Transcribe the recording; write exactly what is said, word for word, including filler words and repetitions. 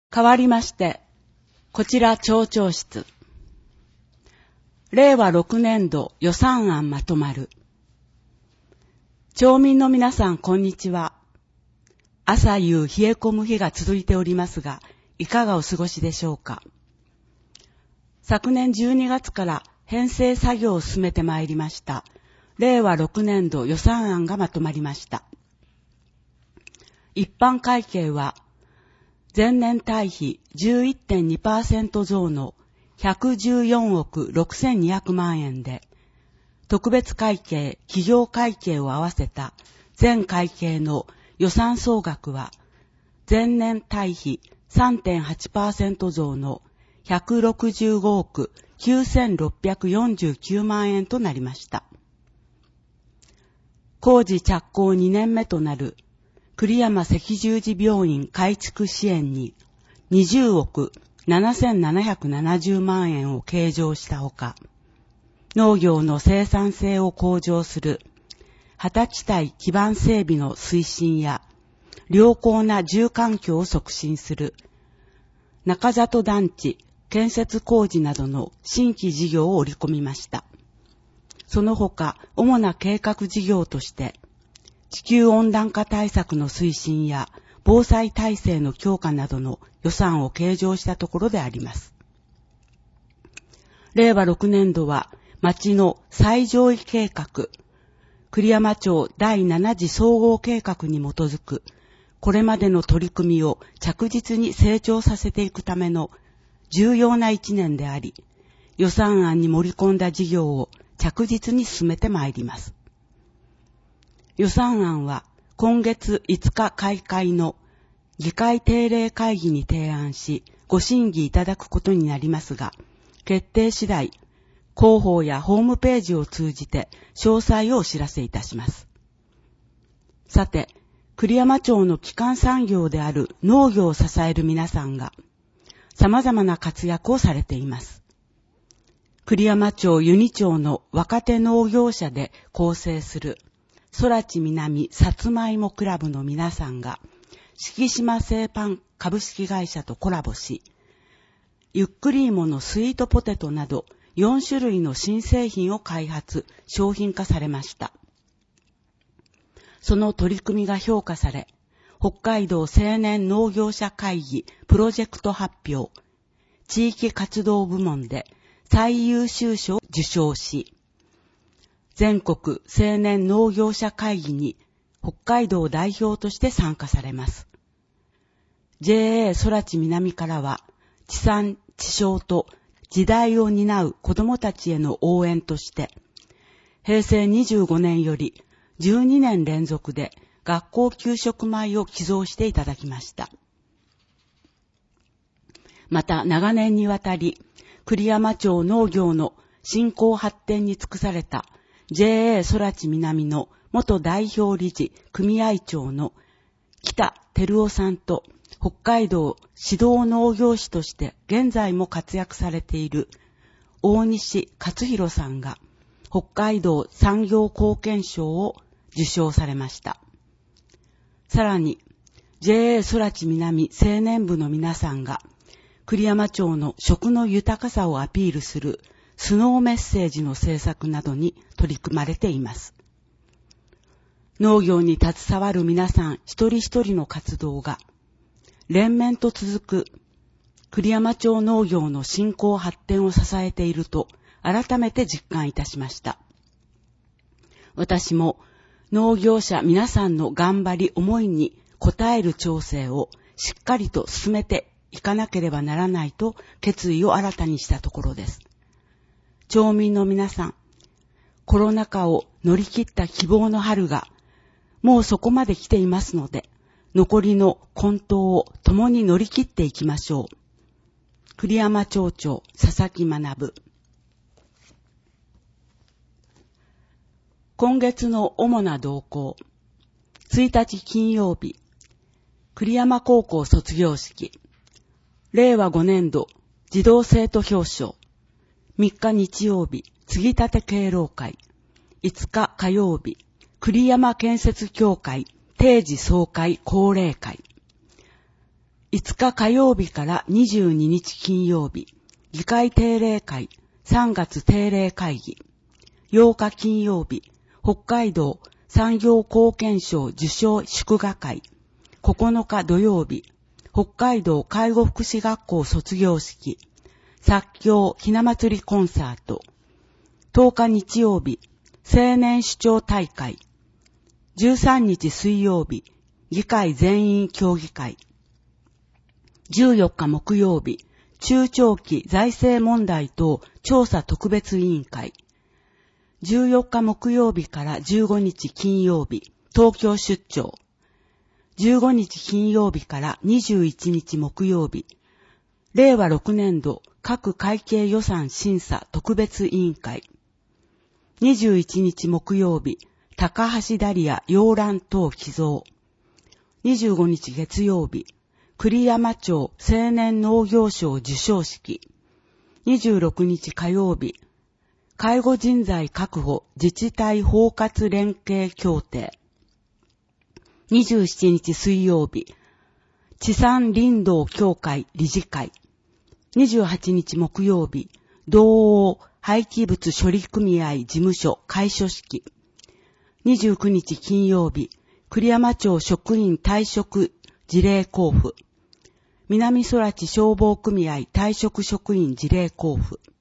代わりまして、こちら町長室。れいわろくねんど予算案まとまる。町民の皆さん、こんにちは。朝夕冷え込む日が続いておりますが、いかがお過ごしでしょうか。昨年じゅうにがつから編成作業を進めてまいりました。れいわろくねんど予算案がまとまりました。一般会計は、前年対比 じゅういってんにパーセント 増のひゃくじゅうよんおくろくせんにひゃくまんえんで、特別会計、企業会計を合わせた全会計の予算総額は、前年対比 さんてんはちパーセント 増のひゃくろくじゅうごおくきゅうせんろっぴゃくよんじゅうきゅうまんえんとなりました。工事着工にねんめとなる栗山赤十字病院改築支援ににじゅうおくななせんななひゃくななじゅうまんえんを計上したほか、農業の生産性を向上する畑地帯基盤整備の推進や良好な住環境を促進する中里団地建設工事などの新規事業を織り込みました。その他、主な計画事業として、地球温暖化対策の推進や防災体制の強化などの予算を計上したところであります。れいわろくねんどは町の最上位計画、栗山町だいなな次総合計画に基づくこれまでの取り組みを着実に成長させていくための重要な一年であり、予算案に盛り込んだ事業を着実に進めてまいります。予算案は今月いつか開会の議会定例会議に提案し、ご審議いただくことになりますが、決定次第、広報やホームページを通じて詳細をお知らせいたします。さて、栗山町の基幹産業である農業を支える皆さんが、様々な活躍をされています。栗山町湯仁町の若手農業者で構成する空知南さつまいもクラブの皆さんが、敷島製パン株式会社とコラボし、ゆっくり芋のスイートポテトなどよんしゅるいの新製品を開発、商品化されました。その取り組みが評価され、北海道青年農業者会議プロジェクト発表、地域活動部門で最優秀賞を受賞し、全国青年農業者会議に北海道代表として参加されます。ジェーエー 空知南からは、地産地消と時代を担う子どもたちへの応援として、へいせいにじゅうごねんよりじゅうにねん連続で学校給食米を寄贈していただきました。また長年にわたり、栗山町農業の振興発展に尽くされた ジェーエー 空知南の元代表理事組合長の北照夫さんと北海道指導農業士として現在も活躍されている大西勝弘さんが北海道産業貢献賞を受賞されました。さらに ジェーエー 空知南青年部の皆さんが栗山町の食の豊かさをアピールするスノーメッセージの制作などに取り組まれています。農業に携わる皆さん一人一人の活動が連綿と続く栗山町農業の振興発展を支えていると改めて実感いたしました。私も農業者皆さんの頑張り思いに応える調整をしっかりと進めていかなければならないと決意を新たにしたところです。町民の皆さん、コロナ禍を乗り切った希望の春がもうそこまで来ていますので、残りの混沌を共に乗り切っていきましょう。栗山町長佐々木学。今月の主な動向。いちにち金曜日、栗山高校卒業式。れいわごねんど児童生徒表彰。みっか日曜日、継ぎ立て敬老会。いつか火曜日、栗山建設協会定時総会恒例会。 いつか火曜日からにじゅうににち金曜日、議会定例会、さんがつ定例会議。ようか金曜日、北海道産業貢献賞受賞祝賀会。ここのか土曜日、北海道介護福祉学校卒業式。作協ひな祭りコンサート。とおか日曜日、青年主張大会。じゅうさんにち水曜日、議会全員協議会。じゅうよっか木曜日、中長期財政問題等調査特別委員会。じゅうよっか木曜日からじゅうごにち金曜日、東京出張。じゅうごにち金曜日からにじゅういちにち木曜日、れいわろくねんど各会計予算審査特別委員会。にじゅういちにち木曜日、高橋ダリア洋蘭等寄贈。にじゅうごにち月曜日、栗山町青年農業賞受賞式。にじゅうろくにち火曜日、介護人材確保自治体包括連携協定。にじゅうしちにち水曜日、地産林道協会理事会。にじゅうはちにち木曜日、道央廃棄物処理組合事務所開所式。にじゅうくにち金曜日、栗山町職員退職辞令交付。南空知消防組合退職職員辞令交付。